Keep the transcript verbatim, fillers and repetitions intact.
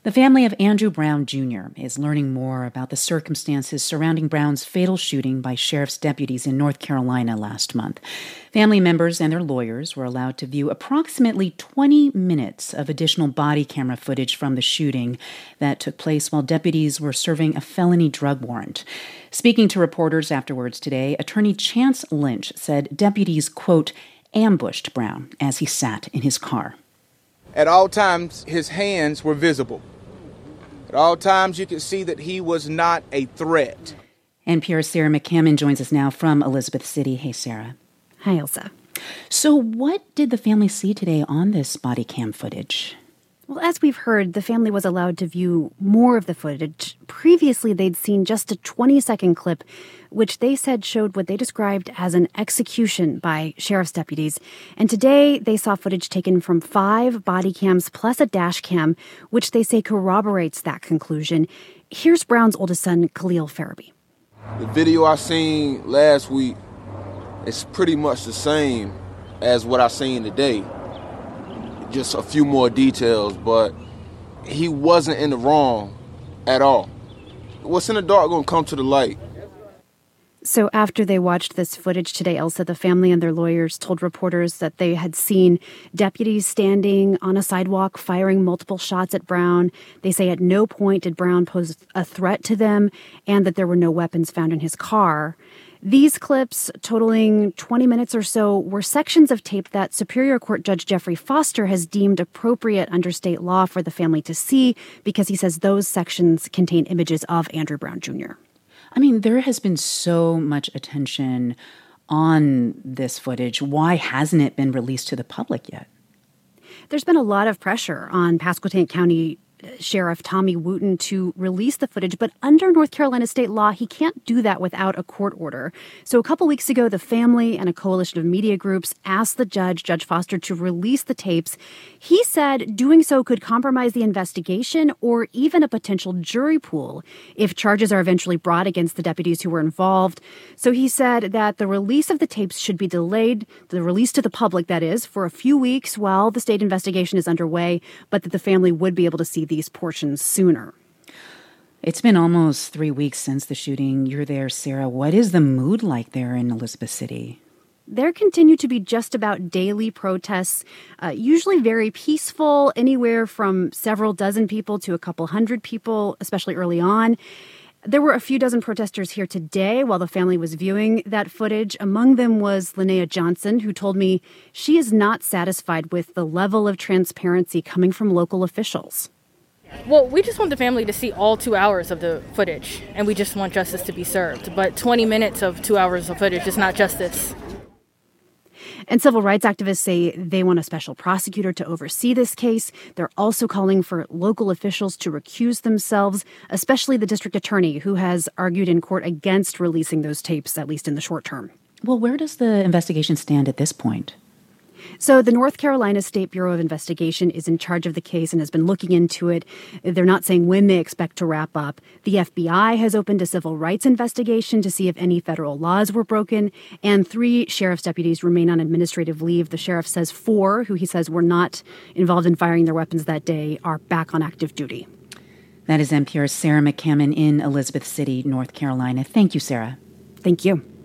The family of Andrew Brown Junior is learning more about the circumstances surrounding Brown's fatal shooting by sheriff's deputies in North Carolina last month. Family members and their lawyers were allowed to view approximately twenty minutes of additional body camera footage from the shooting that took place while deputies were serving a felony drug warrant. Speaking to reporters afterwards today, attorney Chance Lynch said deputies, quote, ambushed Brown as he sat in his car. At all times, his hands were visible. At all times, you could see that he was not a threat. N P R's Sarah McCammon joins us now from Elizabeth City. Hey, Sarah. Hi, Elsa. So what did the family see today on this body cam footage? Well, as we've heard, the family was allowed to view more of the footage. Previously, they'd seen just a twenty-second clip, which they said showed what they described as an execution by sheriff's deputies. And today, they saw footage taken from five body cams plus a dash cam, which they say corroborates that conclusion. Here's Brown's oldest son, Khalil Farabee. The video I seen last week is pretty much the same as what I seen today. Just a few more details, but he wasn't in the wrong at all. What's in the dark gonna come to the light. So after they watched this footage today, Elsa, the family and their lawyers told reporters that they had seen deputies standing on a sidewalk firing multiple shots at Brown. They say at no point did Brown pose a threat to them and that there were no weapons found in his car. These clips, totaling twenty minutes or so, were sections of tape that Superior Court Judge Jeffrey Foster has deemed appropriate under state law for the family to see because he says those sections contain images of Andrew Brown Junior I mean, there has been so much attention on this footage. Why hasn't it been released to the public yet? There's been a lot of pressure on Pasquotank County Sheriff Tommy Wooten to release the footage, but under North Carolina state law, he can't do that without a court order. So a couple weeks ago, the family and a coalition of media groups asked the judge, Judge Foster, to release the tapes. He said doing so could compromise the investigation or even a potential jury pool if charges are eventually brought against the deputies who were involved. So he said that the release of the tapes should be delayed, the release to the public, that is, for a few weeks while the state investigation is underway, but that the family would be able to see these portions sooner. It's been almost three weeks since the shooting. You're there, Sarah. What is the mood like there in Elizabeth City? There continue to be just about daily protests, uh, usually very peaceful, anywhere from several dozen people to a couple hundred people, especially early on. There were a few dozen protesters here today while the family was viewing that footage. Among them was Linnea Johnson, who told me she is not satisfied with the level of transparency coming from local officials. Well, we just want the family to see all two hours of the footage, and we just want justice to be served. But twenty minutes of two hours of footage is not justice. And civil rights activists say they want a special prosecutor to oversee this case. They're also calling for local officials to recuse themselves, especially the district attorney, who has argued in court against releasing those tapes, at least in the short term. Well, where does the investigation stand at this point? So the North Carolina State Bureau of Investigation is in charge of the case and has been looking into it. They're not saying when they expect to wrap up. The F B I has opened a civil rights investigation to see if any federal laws were broken. And three sheriff's deputies remain on administrative leave. The sheriff says four, who he says were not involved in firing their weapons that day, are back on active duty. That is N P R's Sarah McCammon in Elizabeth City, North Carolina. Thank you, Sarah. Thank you.